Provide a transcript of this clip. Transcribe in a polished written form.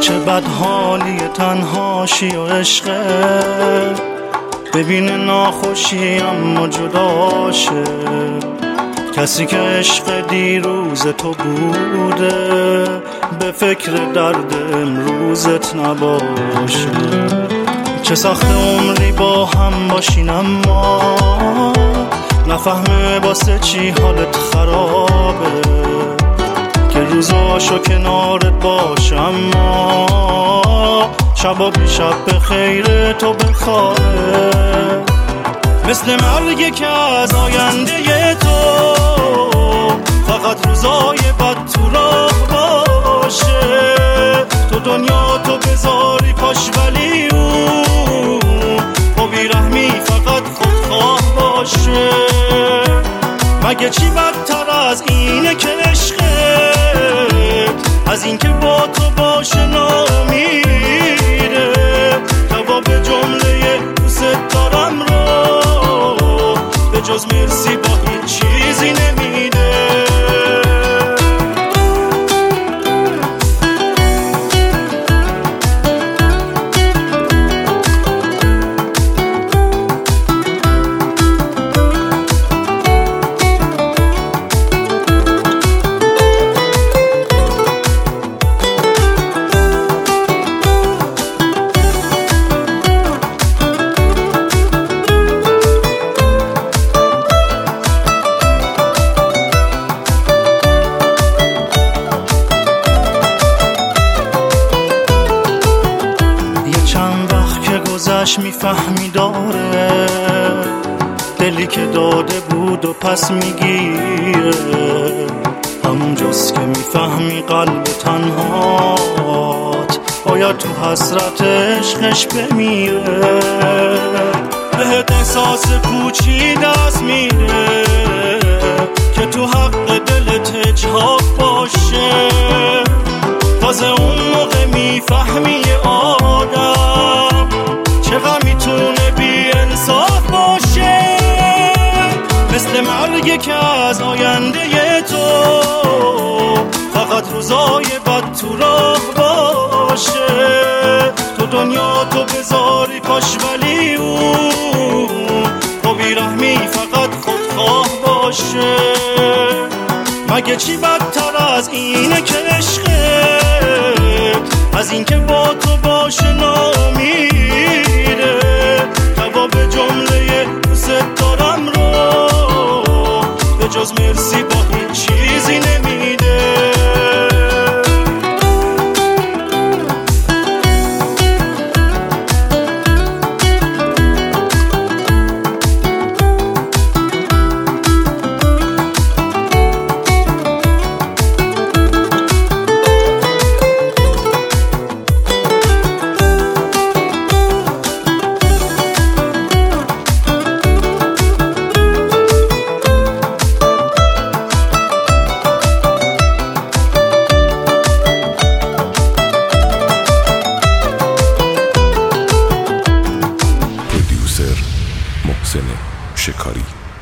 چه بد حالی تنهاشی و عشقه، ببین ناخوشی اما جداشه. کسی که عشق دیروز تو بوده، به فکر درد امروزت نباشه. چه سخت عمری با هم باشین اما نفهمه واسه چی حالت خرابه، که روزاشو کنارت باشه اما شبا بی شب به خیر تو بخواه. مثل مرگی که از آینده تو فقط روزای بد تو راه باشه. تو دنیا تو بذاری پاش ولی اون با بیرحمی فقط خودخواه باشه. مگه چی بدتر از اینه که عشقت از این که با تو باشه نامیره، جواب جمله دوست دارم رو به جز مرسی با هیچ چیزی نمیده. میفهمی داره دلی که داده بود و پس میگیره، همونجاست که میفهمی قلب تنهات باید تو حسرت عشقش بمیره. بهت احساس پوچی دست میده که تو حق دلت اجحاف باشه. تازه اون موقع میفهمی آدم چقدر میتونه بی انصاف باشه. مثل مرگی که از آینده تو فقط روزای بد تو راه باشه. تو دنیا تو بذاری پاش ولی اون با بیرحمی فقط خودخواه باشه. مگه چی بدتر از اینه که عشقت از این که با تو باشه نامیره، جواب جمله دوست دارم رو به جز مرسی با هیچ چیزی نمیده. محسن شکاری